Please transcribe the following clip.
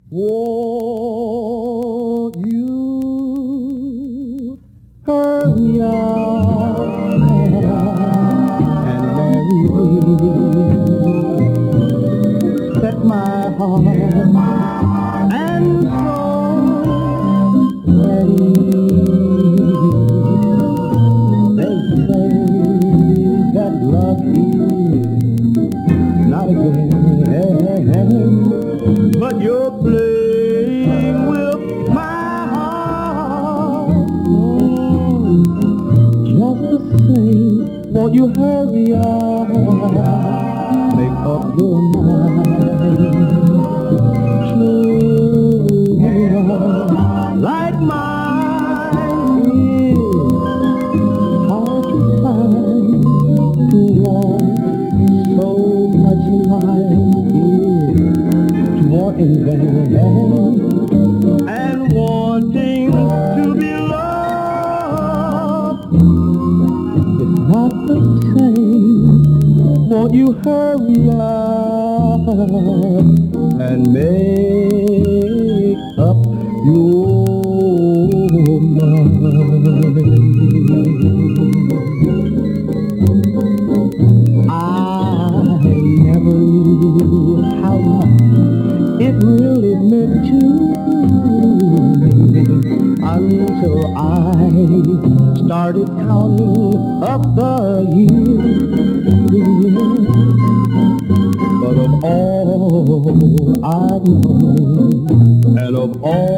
Won't you hurry up and marry me? Set my heart and soul ready. They say that love is not a game, but you're playing with my heart. Just the same, won't you hurry up? Make up your mind. True love like mine is hard to find. To want so much life is to want in vain, and wanting to be loved is not the same. Won't you hurry up and make up your mind? I never knew how much it really meant to me until I started counting up the years. But of all I know, and of all